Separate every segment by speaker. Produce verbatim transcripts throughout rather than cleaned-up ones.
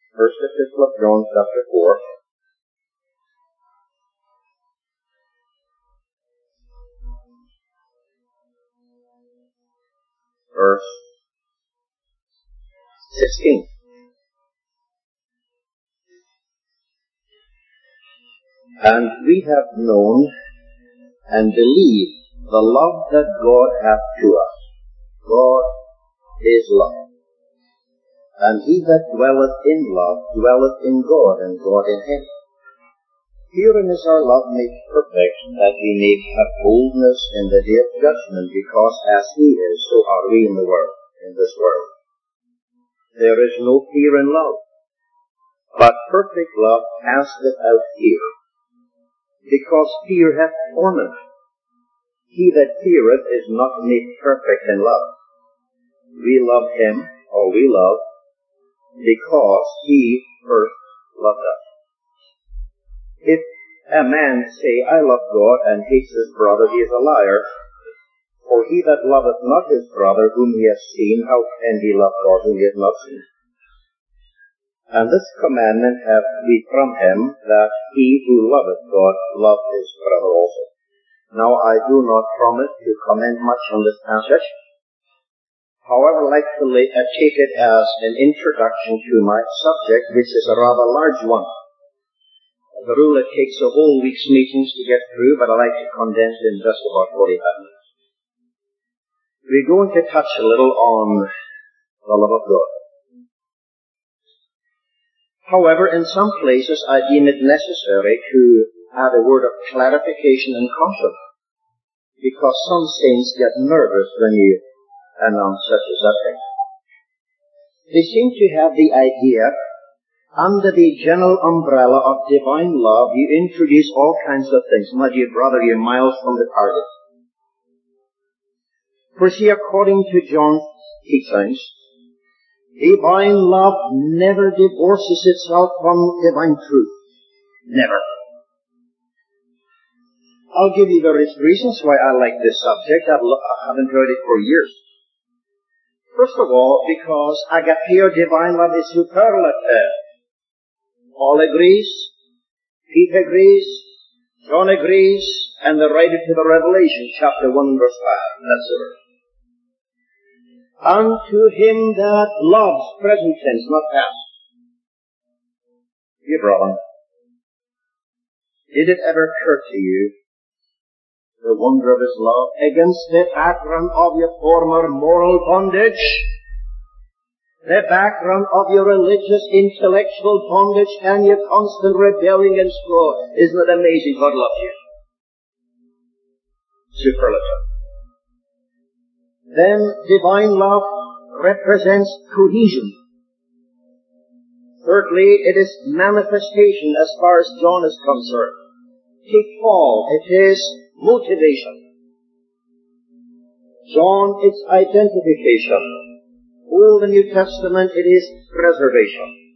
Speaker 1: First Epistle of John, chapter four. Verse sixteen. And we have known and believed the love that God hath to us. God is love. And he that dwelleth in love dwelleth in God, and God in him. Herein is our love made perfect, that we may have boldness in the day of judgment, because as he is, so are we in the world, in this world. There is no fear in love, but perfect love casteth out fear, because fear hath torment. He that feareth is not made perfect in love. We love him, or we love, because he first loved us. If a man say, I love God, and hates his brother, he is a liar. For he that loveth not his brother whom he hath seen, how can he love God whom he hath not seen? And this commandment have we from him, that he who loveth God love his brother also. Now I do not promise to comment much on this passage. However, I'd like to lay, uh, take it as an introduction to my subject, which is a rather large one. As a rule, it takes a whole week's meetings to get through, but I like to condense it in just about forty-five minutes. We're going to touch a little on the love of God. However, in some places I deem it necessary to add a word of clarification and caution, because some saints get nervous when you announce such a subject. They seem to have the idea, under the general umbrella of divine love, you introduce all kinds of things. My dear brother, you're miles from the target. For see, according to John's teachings, divine love never divorces itself from divine truth. Never. I'll give you various reasons why I like this subject. I've lo- I haven't heard it for years. First of all, because agape, divine love, is superlative. Paul agrees, Peter agrees, John agrees, and the writer to the Revelation, chapter one, verse five. That's the verse. Unto him that loves, present tense, not past. Dear brother, did it ever occur to you the wonder of his love against the background of your former moral bondage, the background of your religious, intellectual bondage, and your constant rebellion against God? Isn't it amazing God loves you? Superlative. Then divine love represents cohesion. Thirdly, it is manifestation as far as John is concerned. Take Paul, it is motivation. John, it's identification. Old and New Testament, it is preservation.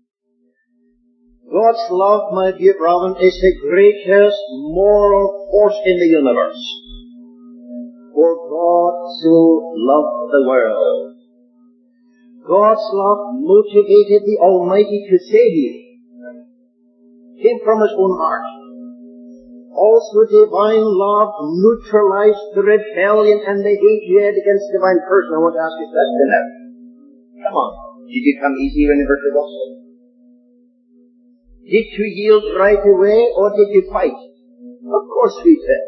Speaker 1: God's love, my dear brethren, is the greatest moral force in the universe. For God so loved the world. God's love motivated the Almighty to save you. Came from His own heart. Also, divine love neutralized the rebellion and the hate you had against the divine person. I want to ask you a question now. Come on. Did you come easy when you heard the gospel? Did you yield right away, or did you fight? Of course we did.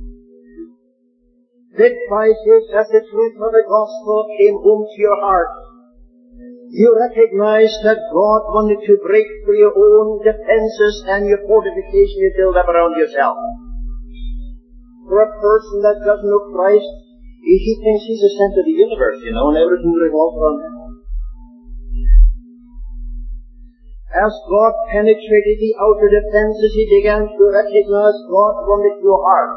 Speaker 1: Bit by bit, as the truth of the gospel came home to your heart, you recognized that God wanted to break through your own defenses and your fortification you build up around yourself. For a person that doesn't know Christ, he thinks he's the center of the universe, you know, and everything revolves around him. As God penetrated the outer defenses, he began to recognize God wanted your heart.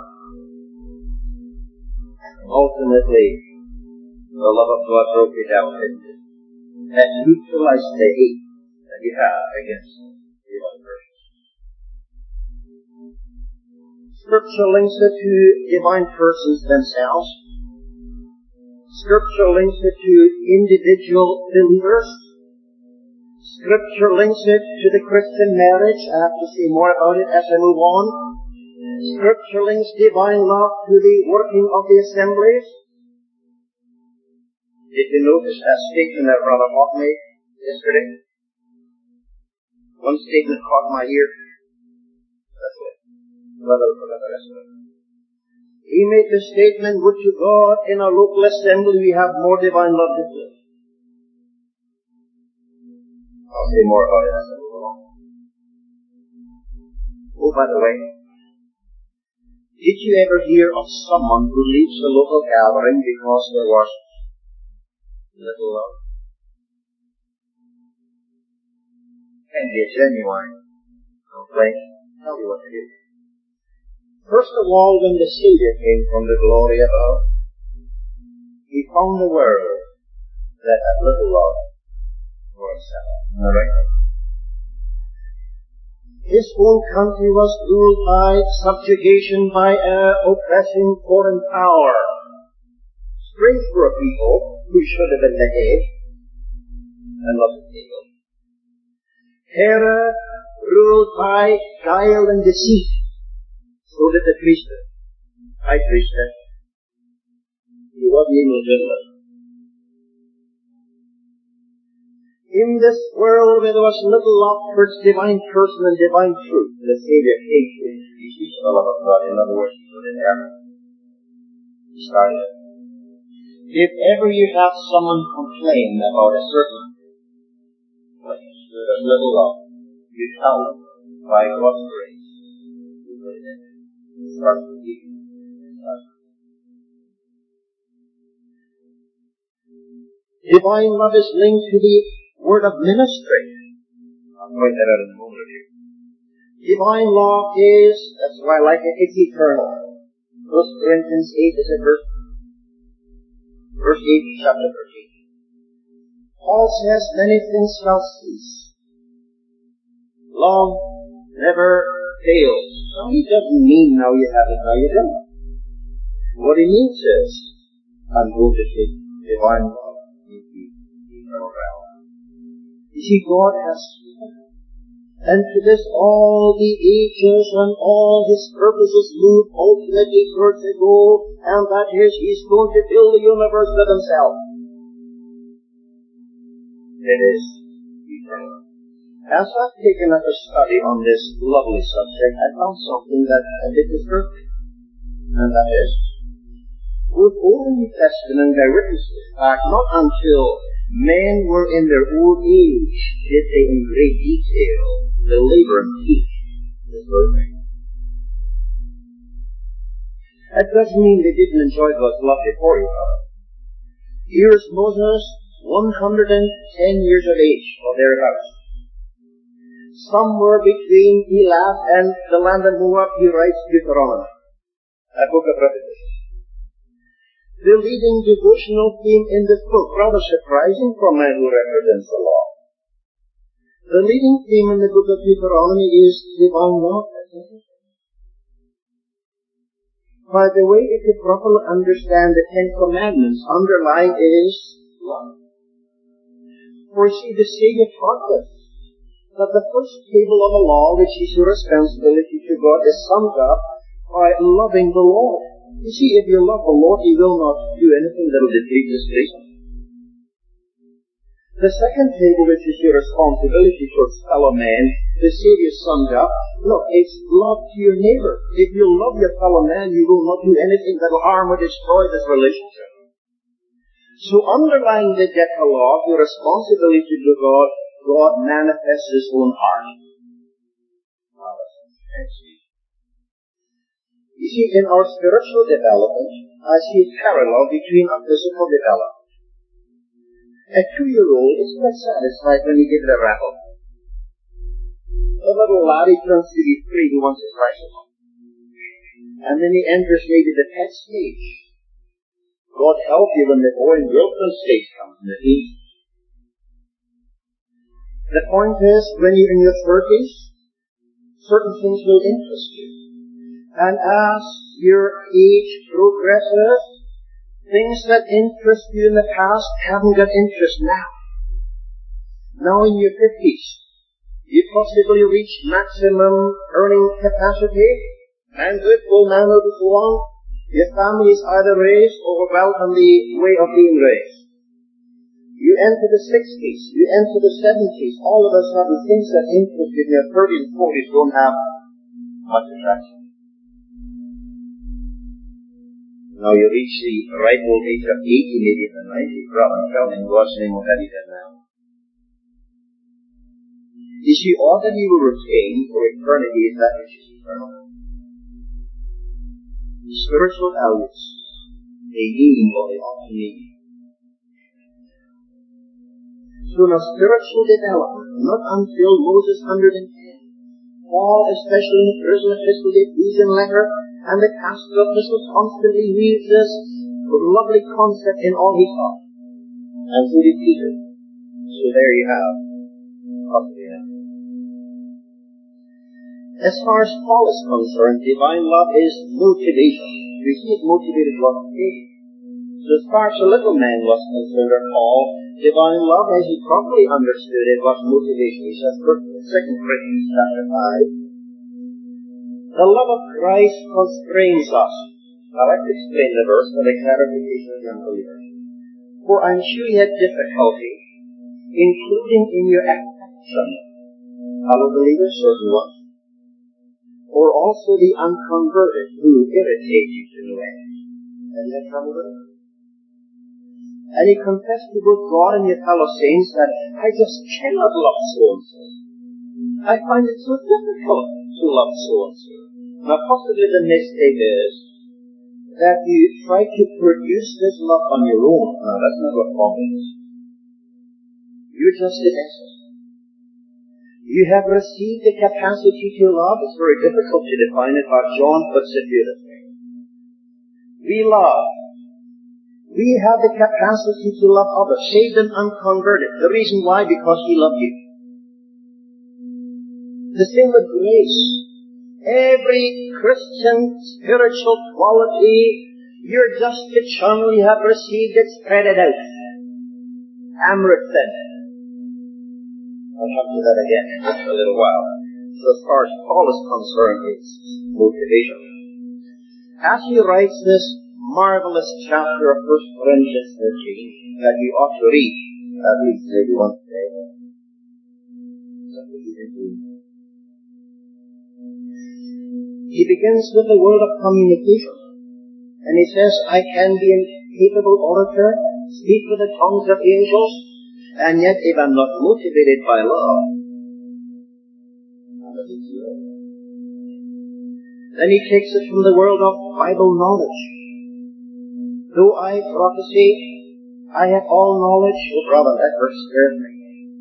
Speaker 1: Ultimately, the love of God broke it down and neutralized the hate that you have against the other person. Scripture links it to divine persons themselves. Scripture links it to individual believers. Scripture links it to the Christian marriage. I have to say more about it as I move on. Scripture links divine love to the working of the assemblies. Did you notice that statement that Brother Hawk made yesterday? One statement caught my ear. That's it. Brother, forget the rest of it. He made the statement, would to God in our local assembly we have more divine love to live. I'll say more about it as I move along. Oh, by the way, did you ever hear of someone who leaves a local gathering because there was little love? Can be a genuine complaint. Tell you what to do. First of all, when the Savior came from the glory above, He found a world that had little love for itself. Alright? His own country was ruled by subjugation, by an oppressing foreign power. Strange for a people who should have been the head and not the tail. Herod ruled by guile and deceit. So did the priesthood. High priesthood. He wasn't even legitimate. In this world where there was little love for its divine person and divine truth, the Savior came to introduce the love of God. In other words, He put it there. He started it. If ever you have someone complain about a certain place where there's little love, you tell them, by God's grace, you put it in. It starts with you. It starts with you. Divine love is linked to the word of ministry. I'll point that out in a moment or two. Divine love is, that's why I like it, it's eternal. First Corinthians eight is a verse. Verse eight, chapter thirteen. Paul says, many things shall cease. Love never fails. So he doesn't mean now you have it, now you don't. What he means is, I'm going to take divine love into eternal realm. You see, God has spoken. And to this all the ages and all His purposes move ultimately towards a goal, and that is, He's going to fill the universe with Himself. It is eternal. As I've taken up a study on this lovely subject, I found something that a bit disturbing. And that is, both Old and New Testament bear witness to the fact not until men were in their old age did they in great detail deliver and teach this very thing. That doesn't mean they didn't enjoy God's love before you, brother. Here's Moses, one hundred ten years of age, or thereabouts. Somewhere between Elath and the land of Moab, he writes Deuteronomy, a book of repetition. The leading devotional theme in this book, rather surprising for a man who represents the law. The leading theme in the book of Deuteronomy is divine love. By the way, if you properly understand the Ten Commandments, underlying is love. For see, the Savior taught us that the first table of the law, which is your responsibility to God, is summed up by loving the Lord. You see, if you love the Lord, He will not do anything that will defeat His pleasure. The second table, which is your responsibility towards fellow men, the Savior summed up, look, it's love to your neighbor. If you love your fellow man, you will not do anything that will harm or destroy this relationship. So underlying the Decalogue, your responsibility to God, God manifests His own heart. You see, in our spiritual development, I see a parallel between our physical development. A two-year-old is quite satisfied when you give it a rattle. A little laddie turns to be three who wants a tricycle. And then he enters maybe the pet stage. God help you when the boy and girlfriend stage comes in the teens. The point is, when you're in your thirties, certain things will interest you. And as your age progresses, things that interest you in the past haven't got interest now. Now in your fifties, you possibly reach maximum earning capacity, and good, full manhood and so on. Your family is either raised or well on the way of being raised. You enter the sixties, you enter the seventies, all of a sudden things that interest in your thirties and forties don't have much attraction. Now you reach the ripe old age of eighty, maybe even ninety, brother, tell me in God's name what that is now. You see, all that you will retain for eternity is that which is eternal. Spiritual values, they mean what they ought to mean. So now spiritual development, not until Moses one hundred ten. Paul, especially in the prison epistle, the Ephesian letter, and the pastoral epistles constantly weaves this lovely concept in all he taught. And so did Peter. So there you have possibly enough. As far as Paul is concerned, divine love is motivation. We see it motivated what he did. So as far as the little man was concerned, or Paul, divine love, as he properly understood it, was motivation. He says, Second Corinthians chapter five, the love of Christ constrains us. I'd like to explain the verse for the clarification of young believers. For I'm sure you had difficulty, including in your affection, fellow believers, certain ones, or also the unconverted who irritate you to no end. Have you had trouble with it? And you confess to both God and your fellow saints that I just cannot love so-and-so. I find it so difficult to love so-and-so. Now possibly the mistake is that you try to produce this love on your own. Now that's not what Paul means. You're just the vessel. You have received the capacity to love. It's very difficult to define it, but John puts it beautifully. We love. We have the capacity to love others, saved and unconverted. The reason why? Because He loved you. The same with grace. Every Christian spiritual quality, you're just the channel you have received it, spread it out. Amrit said. I'll come to that again in just a little while. So as far as Paul is concerned, it's motivation. As he writes this marvelous chapter of First Corinthians thirteen that you ought to read, at least maybe once a day. He begins with the word of communication. And he says, I can be an capable orator, speak with the tongues of angels, and yet if I'm not motivated by love, I'm a big zero. Then he takes it from the world of Bible knowledge. Though I prophesy, I have all knowledge. Oh brother, that verse scares me.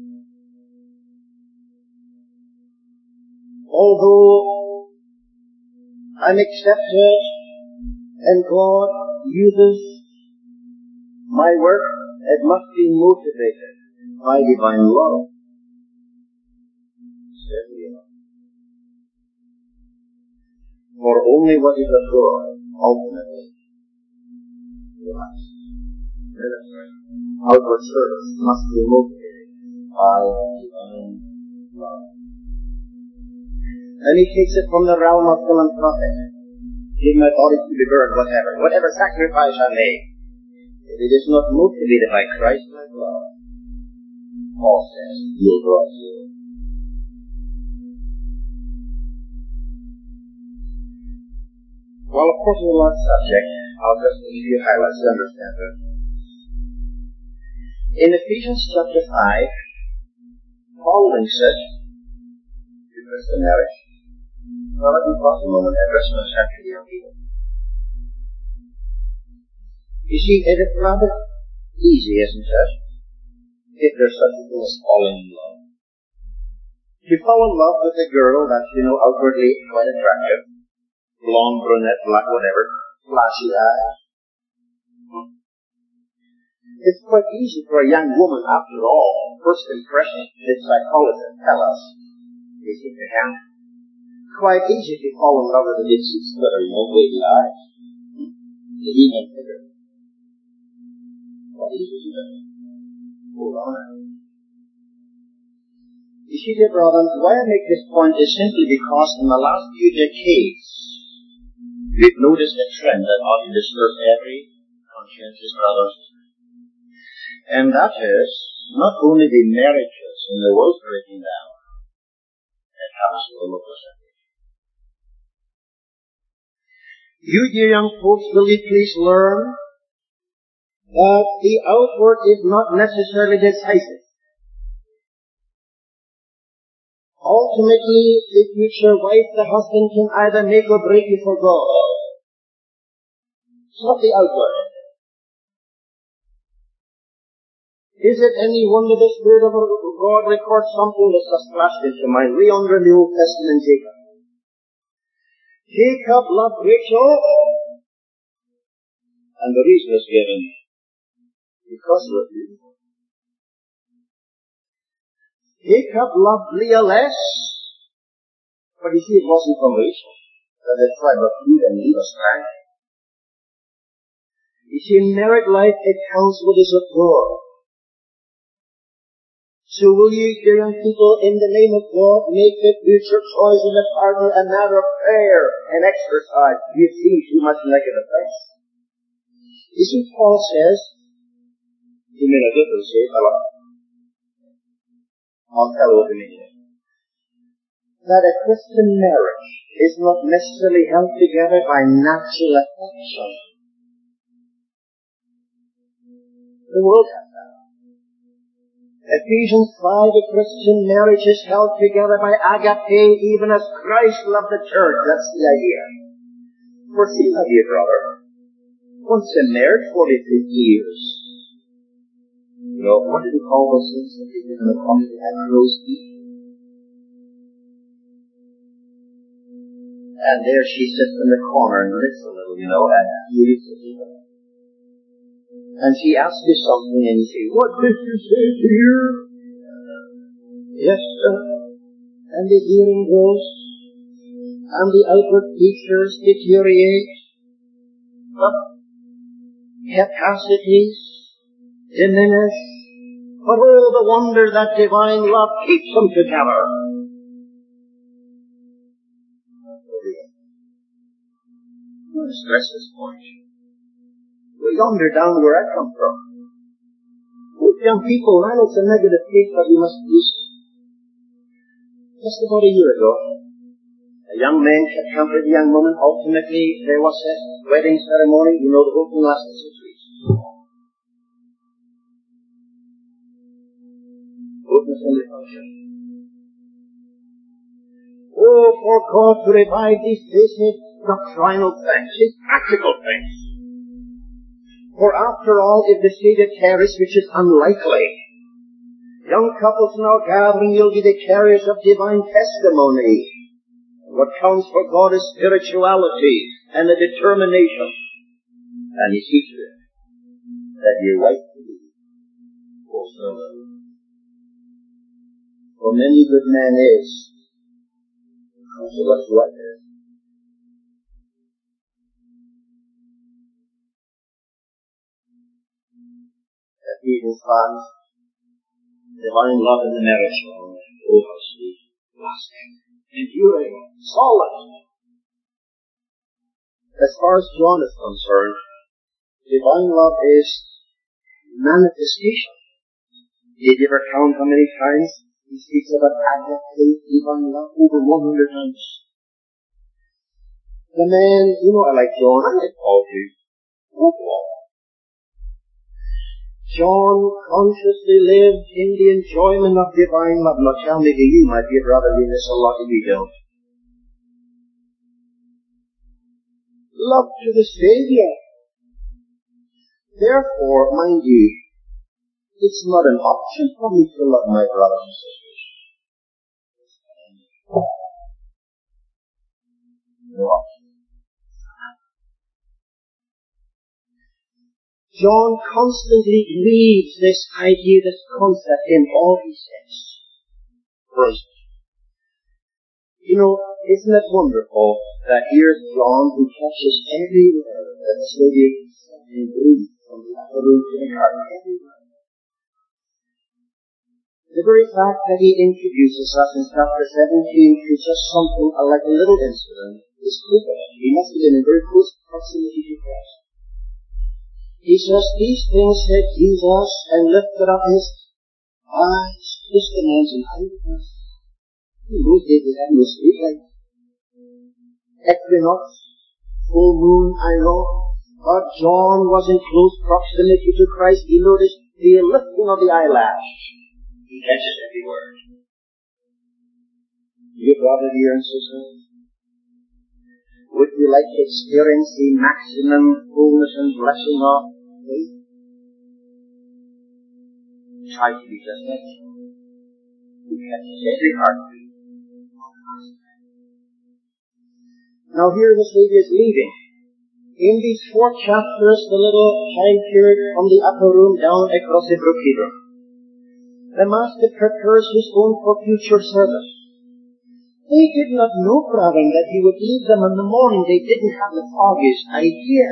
Speaker 1: Although I'm accepted and God uses my work, it must be motivated by divine love. For only what is of God ultimately will last. Outward service must be motivated by divine love. And he takes it from the realm of philanthropic. Give my body to be burned, whatever. Whatever sacrifice I make, if it is not motivated by Christ-like love, Paul says, you'll draw zero. Well, of course, it's a large subject. I'll just give you highlights to understand it. In Ephesians chapter five, Paul links it to Christian marriage. Well, let me pause a moment and address my chapter young people. You see, it is rather easy, isn't it, if there's such a thing as falling in love. To fall in love with a girl that's, you know, outwardly quite attractive, blonde, brunette, black, whatever, flashy eyes. It's quite easy for a young woman, after all, first impression, that psychologists tell us, is it the count? Quite easy to fall in love with a dipsy splitter, you know, wavy eyes. The evening figure. What easy to do? Hold on. see, dear brethren, why I make this point is simply because in the last few decades, we've noticed a trend that ought to disturb every conscientious brother. And that is, not only the marriages in the world breaking down, it comes to the local assembly. You dear young folks, will you please learn that the outward is not necessarily decisive. Ultimately, the future wife, the husband, can either make or break you for God. It's not the outward. Is it any wonder the Spirit of God records something that's just flashed into mind? We under the Old Testament Jacob. Jacob loved Rachel, and the reason is given because of it. Jacob loved Leah less, but you see, it wasn't from Rachel that the tribe of Judah and Leah sprang. You see, in married life, it counts what is of God. So will you, dear young people, in the name of God, make the future choice of a partner a matter of prayer and exercise? You see too much negative things. You see, Paul says, you mean a difference here, fellow? I'll tell you what I mean here. That a Christian marriage is not necessarily held together by natural affection. The world has that. Ephesians five, a Christian marriage is held together by agape, even as Christ loved the church. That's the idea. For see, my dear brother, once in marriage, forty, fifty years, you know, what did he call those things that they did in the comedy at Rose Eve? And there she sits in the corner and knits a little, you know, and he reads the people. And she asks you something and you say, what did you say to her? Yes, sir. And the hearing goes, and the outward features deteriorate, but capacities diminish, but all the wonder that divine love keeps them together. Don't stress this point. We're yonder down where I come from. With young people, I know it's a negative case, but you must use it. Just about a year ago, a young man kept company with a young woman. Ultimately, there was a wedding ceremony. You know, the whole thing lasted six weeks. Goodness and the function. Oh, for God to revive these basic doctrinal things, these practical things. For after all, if the state of terrorists, which is unlikely, young couples now gathering, you'll be the carriers of divine testimony. What counts for God is spirituality and a determination. And you see to it that your wife to be will serve them. For many good man is, because of what's right there. Ephesians five, divine love in the marriage home, oh how sweet, lasting, enduring, solid. As far as John is concerned, divine love is manifestation. Did you ever count how many times he speaks about agape, divine love? Over one hundred times. The man, you know, I like John, I like Paul too. Oh, Paul. John consciously lived in the enjoyment of divine love. Now tell me, do you, my dear brother, we miss a lot of you don't? Love to the Savior. Therefore, mind you, it's not an option for me to love my brothers and sisters. No option. John constantly weaves this idea, this concept in all he says. First, you know, isn't it wonderful that here's John who touches every word that the Savior said and breathed from the upper room to the garden, every word. The very fact that he introduces us in chapter seventeen to just something like a little incident is proof of it. He must have been in very close proximity to Christ. He says, these things said Jesus, and lifted up his eyes, kissed the hands and eyes. In those days they had no street light. Equinox, full moon, I know. But John was in close proximity to Christ. He noticed the lifting of the eyelash. He catches every word. Dear brother, dear and sister, would you like to experience the maximum fullness and blessing of faith? Try to be just like John, who catches every heartbeat. Now here the Savior is leaving. In these four chapters, the little time period from the upper room down across the brook Kidron, the Master prepares his own for future service. They did not know, brethren, that he would leave them in the morning. They didn't have the foggiest idea.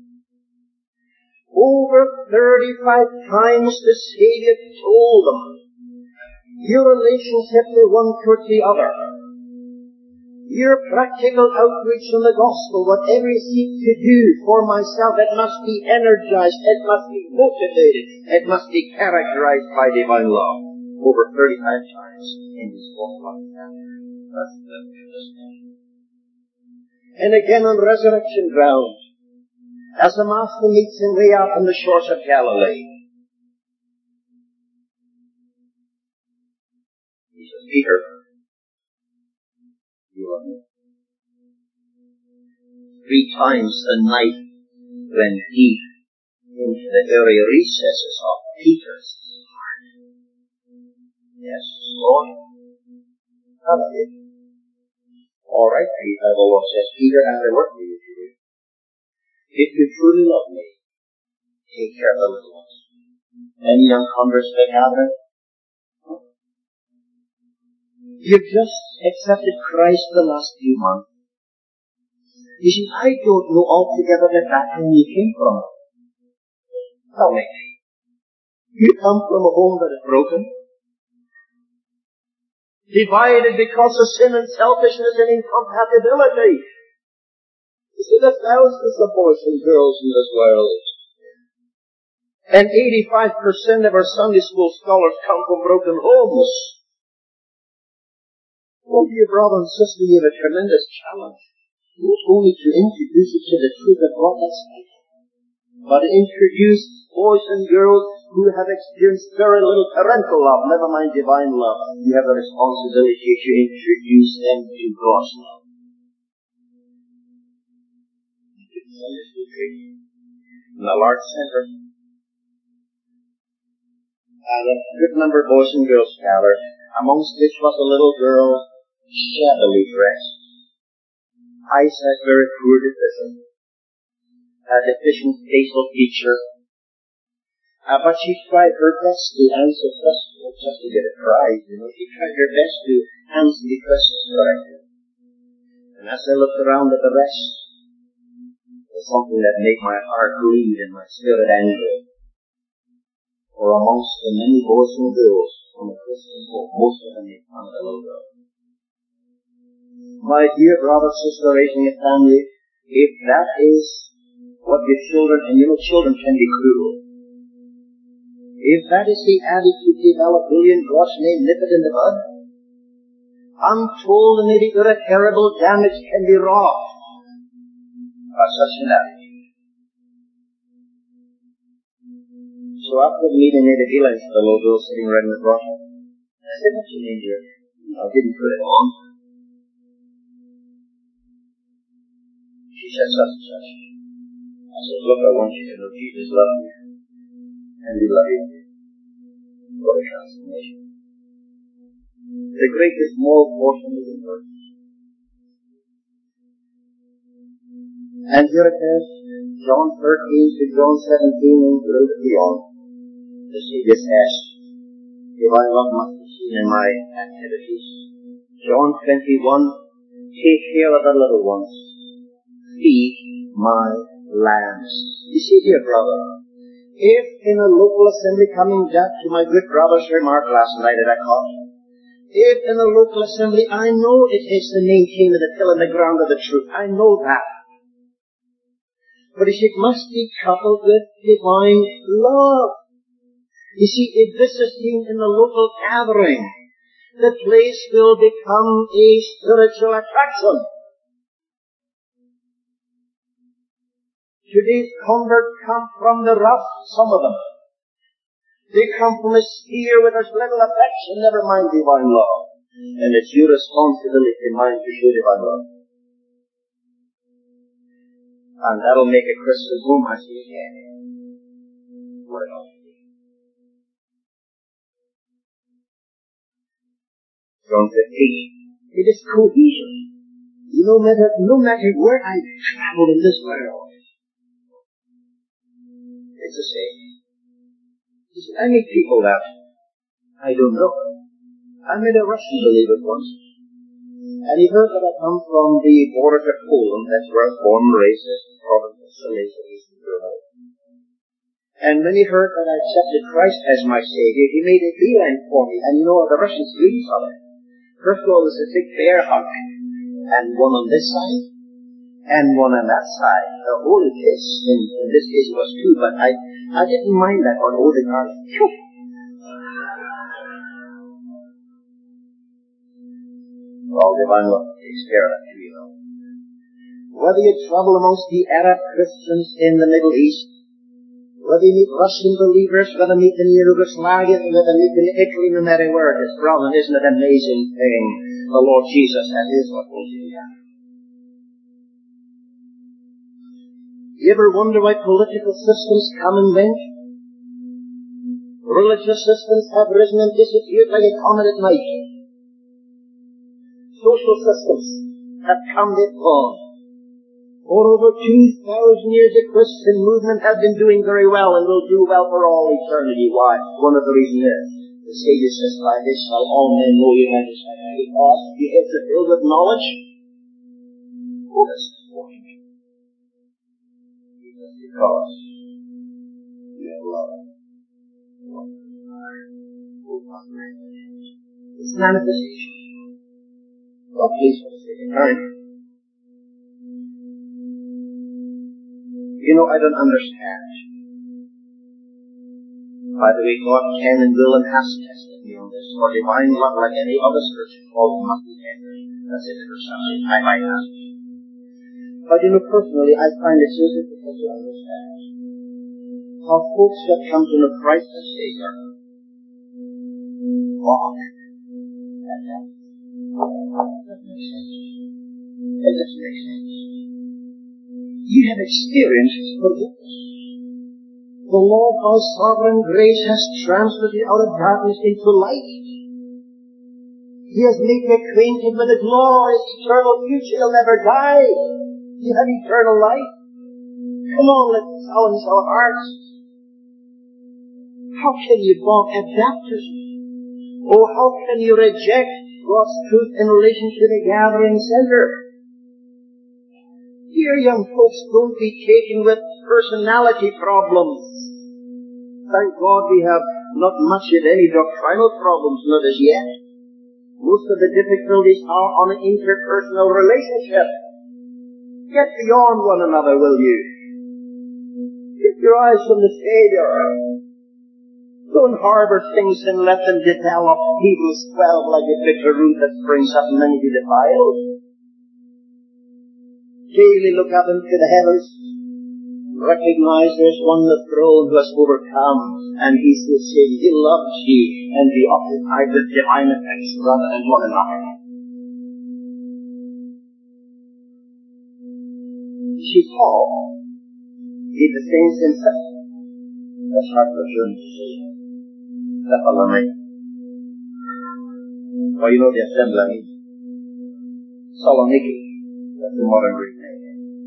Speaker 1: Over thirty-five times the Savior told them, your relationship the one towards the other, your practical outreach in the gospel, whatever you seek to do for myself, it must be energized, it must be motivated, it must be characterized by divine love. Over thirty-five times in this fourth chapter. That's the understanding. And again on resurrection ground, as the Master meets him way out on the shores of Galilee, he says, Peter, you love me. Three times the night went deep into the very recesses of Peter's heart. Yes, Lord. I love you. All right, Peter, the Lord says, Peter, I have a work for you to do. If you truly love me, take care of the little ones. Any young converts that gather? You've just accepted Christ the last few months. You see, I don't know altogether the background you came from. Tell me. You come from a home that is broken, divided because of sin and selfishness and incompatibility. You see, there's thousands of boys and girls in this world. And eighty-five percent of our Sunday school scholars come from broken homes. Oh, dear brother and sister, you have a tremendous challenge. Not only to introduce you to the truth of God, that's right, but to introduce boys and girls who have experienced very little parental love, never mind divine love. You have a responsibility to introduce them to God's love. In the large center, and a good number of boys and girls gathered, amongst which was a little girl shabbily dressed. Eyesight very poor deficient, a deficient facial feature, uh, but she tried her best to answer questions, just to get a prize, you know. She tried her best to answer the questions correctly. And as I looked around at the rest, there was something that made my heart bleed and my spirit angry. For amongst the many boys and girls from a Christian home, most of them made fun of the little girl. My dear brother, sister, raising a family, if that is what your children, and you know children can be cruel, if that is the attitude developed, will you in God's name nip it in the bud? I'm told and maybe irreparable damage can be wrought by such an attitude. So after the meeting, I made a deal for the little girl sitting right in the front. I said, what's your name, dear? I didn't put it on. She said such and such. I said, look, I want you to know Jesus loves you. And we love you. What a transformation. The greatest moral portion is in verse. And here it is, John thirteen to John seventeen and a little bit beyond. The Savior says, divine love must be seen in my activities. John twenty-one, take care of the little ones. Feed my lambs. You see, dear brother, If in a local assembly, coming back to my good brother's remark last night at a call, if in a local assembly, I know it is the maintaining the till in the ground of the truth. I know that. But it must be coupled with divine love. You see, if this is seen in the local gathering, the place will become a spiritual attraction. Today's converts come from the rough, some of them. They come from a sphere where there's little affection, never mind divine love. And it's your responsibility, mine, to show divine love. And that'll make a Christian home, I see again. What else? John fifteen. It is cohesion. You know, no matter, no matter where I travel in this world, it's the same. You see, I meet people that I don't know. I met a Russian believer once, and he heard that I come from the border of Poland. That's where I was born and raised, in the province of Silesia, Eastern Germany. And when he heard that I accepted Christ as my Savior, he made a beeline for me. And you know, the Russians do each other. First of all, there's a big bear hug, and one on this side, and one on that side. A holy kiss. In, in this case, it was two, but I, I didn't mind that one. Oh, the guy, phew. Well, divine love takes care of that too, you know. Whether you travel amongst the Arab Christians in the Middle East, whether you meet Russian believers, whether you meet in Yugoslavia, whether you meet in Italy, no matter where it is, brother, isn't it an amazing thing? The Lord Jesus and His what will do that. You ever wonder why political systems come and went? Religious systems have risen and disappeared like a comet at night. Social systems have come and gone. For over two thousand years, the Christian movement has been doing very well and will do well for all eternity. Why? One of the reasons is, the Savior says, by this shall all men know you have disciples. Because you have to fill with knowledge. Oh, that's important. Because you have love. It's manifestation. Oh, please, for the sake of time. You know, I don't understand. By the way, God can and will and has tested me on this. For divine love, like any other spiritual calling, must be tender. That's it for something I might ask. But you know, personally, I find it so difficult to understand how folks that come to know Christ as Savior walk at that. It doesn't make sense. It doesn't make sense. You have experienced forgiveness. The Lord, by sovereign grace, has transferred you out of darkness into light. He has made you acquainted with the glorious eternal future. You'll never die. You have eternal life. Come on, let's challenge our hearts. How can you balk at baptism? Or how can you reject God's truth in relation to the gathering center? Dear young folks, don't be taken with personality problems. Thank God we have not much of any doctrinal problems, not as yet. Most of the difficulties are on an interpersonal relationship. Get beyond one another, will you? Keep your eyes from the Savior. Don't harbor things and let them develop. Hebrews twelve like a bitter root that springs up and many be defiled. Daily look up into the heavens. Recognize there's one on the throne who has overcome, and He's the Savior. He loves you, and be occupied with divine affection rather than one another. See, Paul gave the same symptom as heart returned to see. Thessaloniki. Well, you know the assembly. Saloniki. That's the modern Greek name.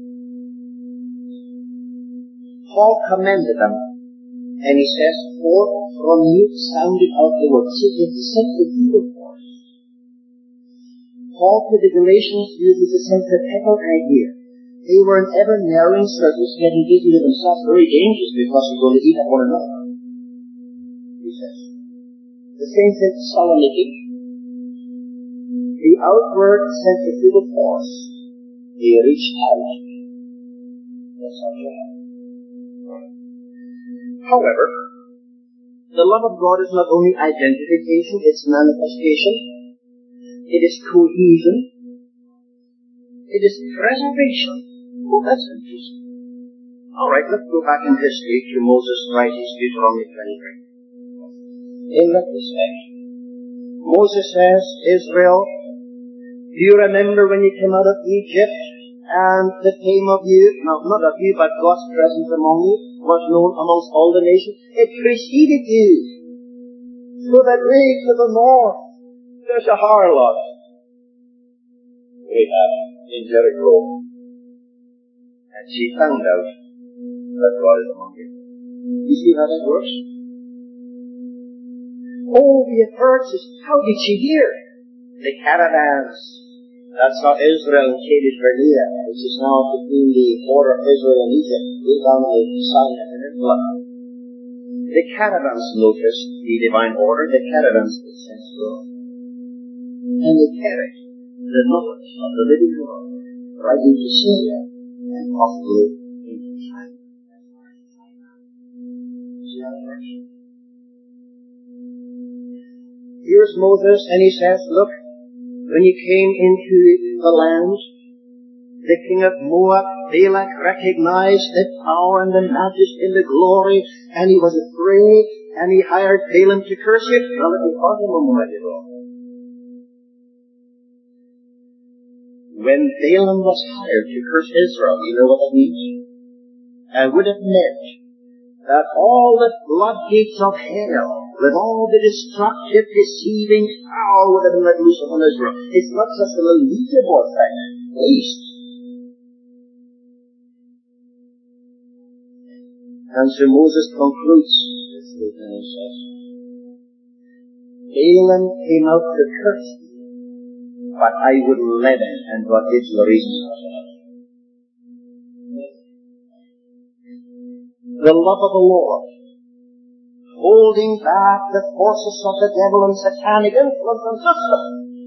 Speaker 1: Paul commended them, and he says, for from you sounded out the word. See, it's a sense of evil force. Paul to the Galatians uses a sense of echo idea. They were in ever-narrowing circles, getting busy with themselves, very dangerous because they're going to eat up one another. He says. The same said Thessaloniki. The outward centrifugal force, they reached out. That's not right. However, the love of God is not only identification, it's manifestation. It is cohesion. It is preservation. Oh, that's interesting. Alright, let's go back in history to Moses writing Deuteronomy twenty-three. In that respect, Moses says, Israel, do you remember when you came out of Egypt and the fame of you, no, not of you, but God's presence among you, was known amongst all the nations? It preceded you. So that way to the north, there's a harlot. Rahab in Jericho. And she found out that God is among you. You see how that works? Oh, we have heard. How did she hear? The caravans. That's how Israel and Kadesh Barnea, which is now between the border of Israel and Egypt, way down the Sinai Peninsula. The caravans noticed the divine order. The caravans were sent to God. And they carried the knowledge of the living God right into Syria and possibly into China. See how it works? Here's Moses, and he says, look, when you came into the land, the king of Moab, Balak, recognized the power and the majesty and the glory, and he was afraid, and he hired Balaam to curse you. Well, let me talk a moment ago. When Balaam was hired to curse Israel, you know what that means? It would have meant that all the floodgates of hell, with all the destructive, deceiving power would have been let loose upon Israel. It's not just a little legible thing. Waste. And so Moses concludes this and he says, Balaam came out to curse me, but I wouldn't let him, and what is the reason for that? The love of the Lord, holding back the forces of the devil and satanic influence and system.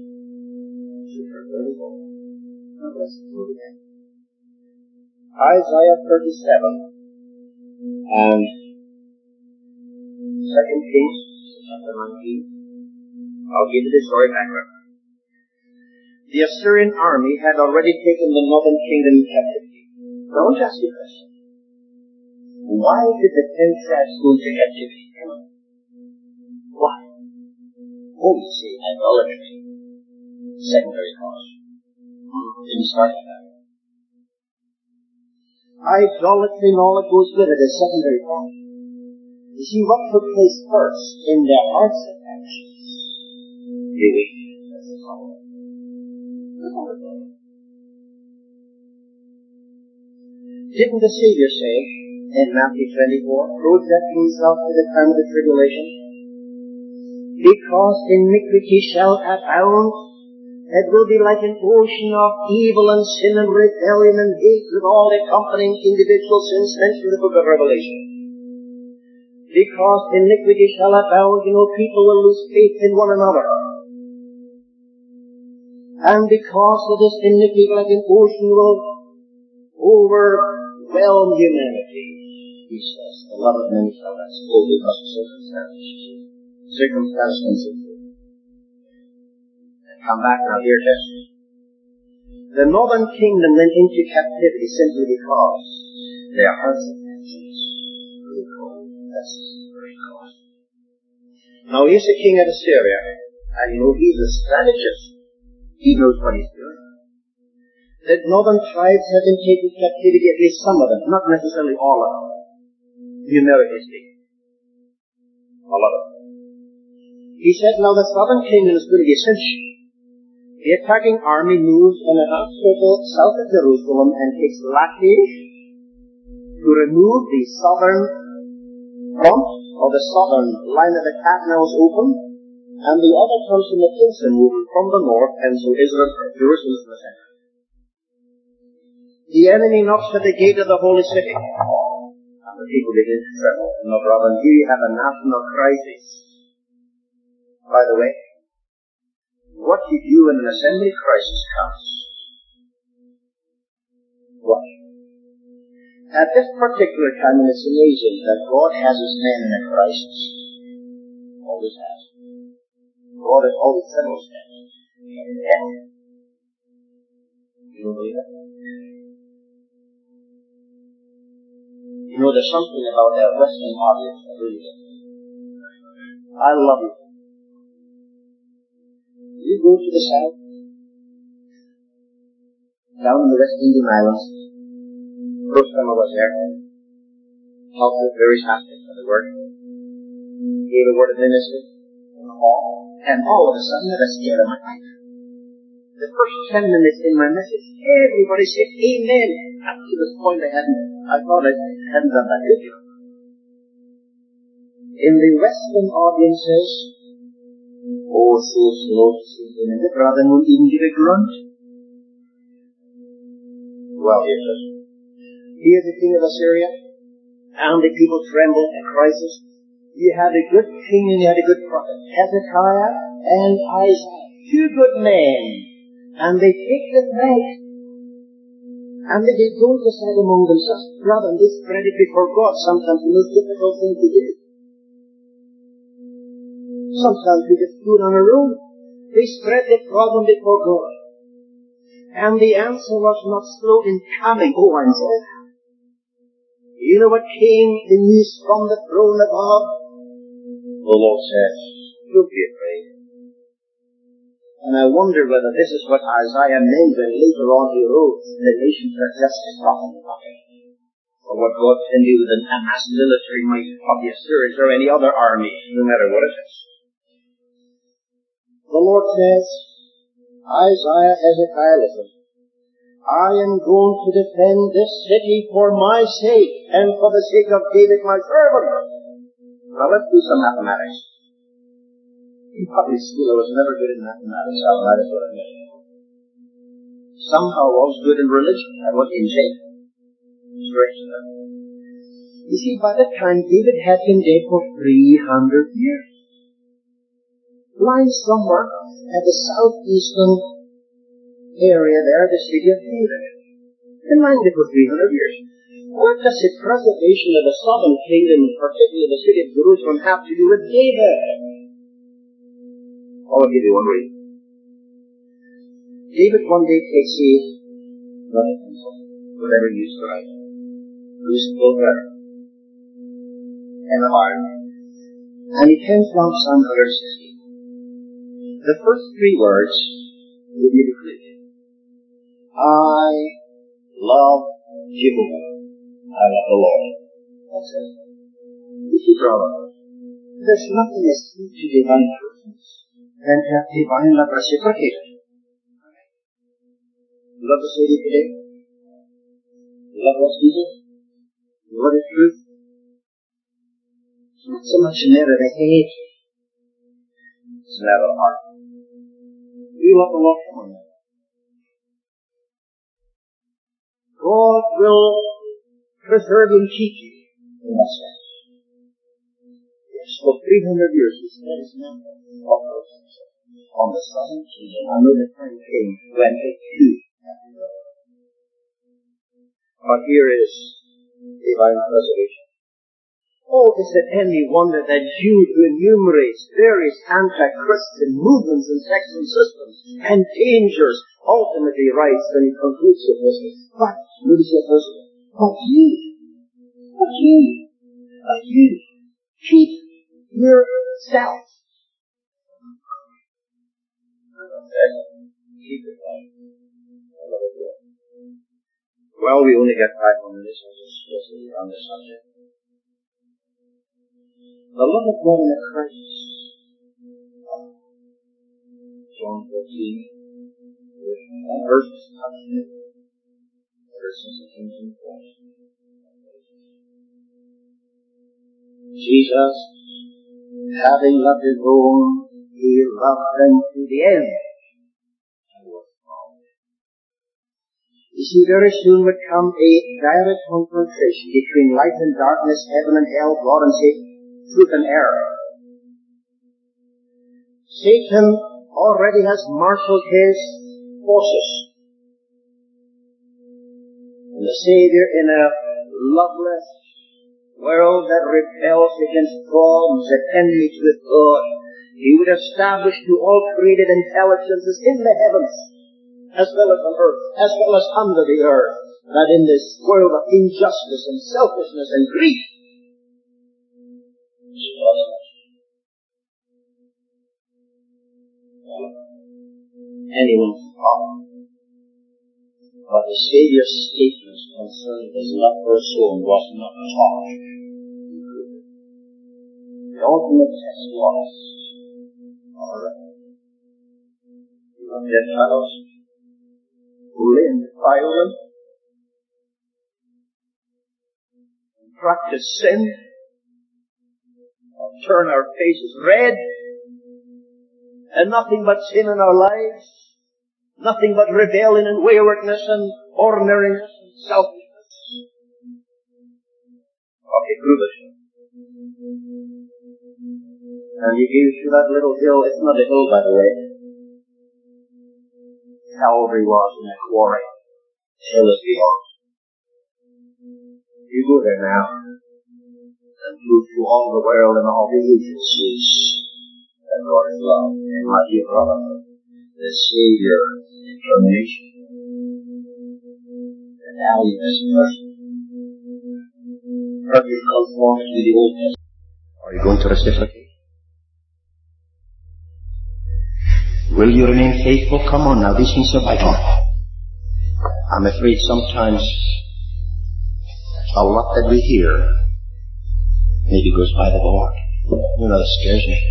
Speaker 1: Isaiah thirty-seven and Second Kings chapter nineteen. I'll give you the story background. The Assyrian army had already taken the northern kingdom in captivity. Now I want to ask you a question. Why did the ten tribes go into captivity? Why? Oh, you see, idolatry. Secondary cause. Hmm, didn't start with that. Idolatry and all that goes with it is secondary cause. You see, what took place first in their hearts and actions? Belief. That's the problem. Didn't the Savior say in Matthew twenty-four, project himself to the time of the tribulation? Because iniquity shall abound, it will be like an ocean of evil and sin and rebellion and hate with all accompanying individual sins mentioned in the book of Revelation. Because iniquity shall abound, you know, people will lose faith in one another. And because of this iniquity, like an ocean will overwhelm humanity, he says, the love of many shall wax cold because of circumstances. Circumstances and come back now here, test. The northern kingdom went into captivity simply because their hearts and actions grew cold. That's the first cause. Now here's the king of Assyria, and you know he's a strategist. He knows what he's doing. The northern tribes have been taken into captivity, at least some of them, not necessarily all of them. Numerically speaking. A lot of them. He said, now the southern kingdom is going to be essential. The attacking army moves in a half circle south of Jerusalem and takes Lachish to remove the southern front, or the southern line of attack now is open, and the other comes from the Kinston movement from the north, and so Israel, Jerusalem is the center. The enemy knocks at the gate of the holy city. And the people begin to tremble. No, brother, here you have a national crisis. By the way, what you do when an assembly crisis comes? What? At this particular time, and it's amazing that God has His men in a crisis. Always has. God has always settles them. You don't believe that? You know, there's something about that Western audience that really gets me. I love you. You go to the South, down in the West Indian Islands. First time I was there, talked to various aspects of the word, gave a word of ministry in the hall, and all of a sudden I was scared of my life. The first ten minutes in my message, everybody said amen. Up to this point I hadn't, I thought I hadn't done that good job. In the Western audiences, oh, so slow to sink in, and the brother won't even give a grunt. Well, here's it. Here's the king of Assyria, and the people trembled in crisis. You had a good king and you had a good prophet, Hezekiah and Isaiah, two good men, and they take the threat, and they don't decide among themselves. Rather than they spread it before God, sometimes the most difficult thing to do. Sometimes we just do it on our own. They spread the problem before God. And the answer was not slow in coming. Oh, I'm sorry. You know what came, the news from the throne above? The Lord says, don't be afraid. And I wonder whether this is what Isaiah meant when later on he wrote, the nations are just forgotten about it. Or what God can do with an amassed military might of the Assyrians or any other army, no matter what it is. The Lord says, Isaiah, Hezekiah, listen. I am going to defend this city for my sake and for the sake of David my servant. Now let's do some mathematics. In public school I was never good in mathematics, I might as well admit it. Somehow I was good in religion. I was in jail. Strange enough. You see, by the time David had been dead for three hundred years, lying somewhere at the southeastern area there, the city of David, and lying there for three hundred years. What does the preservation of the southern kingdom, particularly the city of Jerusalem, have to do with David? I'll give you one reason. David one day takes a not a pencil, whatever he used to write, loose full letter, and a iron, and he pens down Psalm one hundred sixty. The first three words will be declared. I love Jehovah. I love the Lord. That's it. You see, brother, there's nothing as sweet to divine persons than to have divine love reciprocated. You love the city today? You love West Jesus? You love the truth? It's not so much a matter of the head. It's a matter of the heart. You love the Lord for one another. God will preserve and keep you in that sense. Yes, for three hundred years He spent His mantle on the southern kingdom. I know the time came when it too had to go. But here is divine preservation. Oh, is it any wonder that Jude, who enumerates various anti-Christian movements and sexual systems and dangers, ultimately writes when he concludes with this, but, notice your first, but you, but you, but you, keep yourself. Keep it right. Well, we only got five more minutes, I'll just just on this subject. The love of God in a crisis. John fourteen, that verse is touched me. Verses of Kingdom Christ. Jesus, having loved His own, He loved them to the end. You You see, very soon would come a direct confrontation between light and darkness, heaven and hell, God and Satan, truth and error. Satan already has marshaled his forces. And the Savior, in a loveless world that rebels against God and is at enmity with God, He would establish to all created intelligences in the heavens, as well as on earth, as well as under the earth, that in this world of injustice and selfishness and greed, anyone's power. But the Savior's statements concerning His love for His soul was not taught. The ultimate test was, alright, you are Gentiles who lay in defilement and practice sin, or turn our faces red, and nothing but sin in our lives, nothing but rebellion and waywardness and ordinariness and selfishness. Okay, prove it. And He gave you that little hill. It's not a hill, by the way. Calvary was in a quarry. The hill is beyond. You go there now and prove to all the world and all the agencies that God is love. And my dear brother, the Savior incarnation, the value as person, perfect conformity to the Old Testament. Are you going to reciprocate? Will you remain faithful? Come on now, these things are vital. I'm afraid sometimes a lot that we hear maybe goes by the board. You know, that scares me.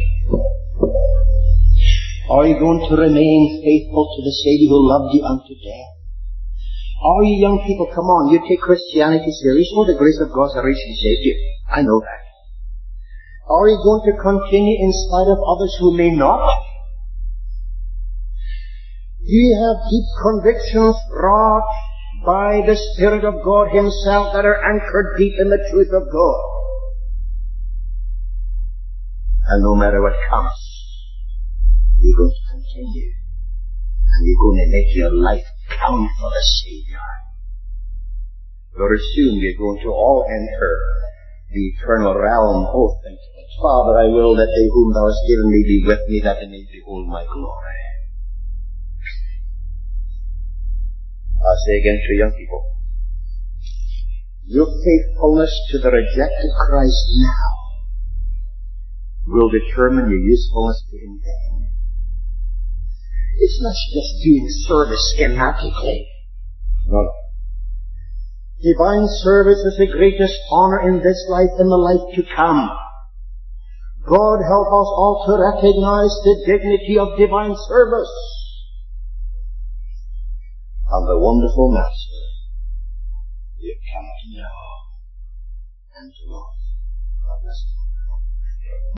Speaker 1: Are you going to remain faithful to the Savior who loved you unto death? All you young people, come on, you take Christianity serious. Oh, the grace of God has richly saved you. I know that. Are you going to continue in spite of others who may not? Do you have deep convictions wrought by the Spirit of God Himself that are anchored deep in the truth of God? And no matter what comes, you're going to continue. And you're going to make your life count for the Savior. Very soon we're going to all enter the eternal realm. Oh, thank you. Father, I will that they whom Thou hast given me be with me, that they may behold my glory. I say again to young people, your faithfulness to the rejected Christ now will determine your usefulness to Him then. It's not just doing service schematically. No, no. Divine service is the greatest honor in this life and the life to come. God help us all to recognize the dignity of divine service. And the wonderful Master you come to know and to love. God bless you.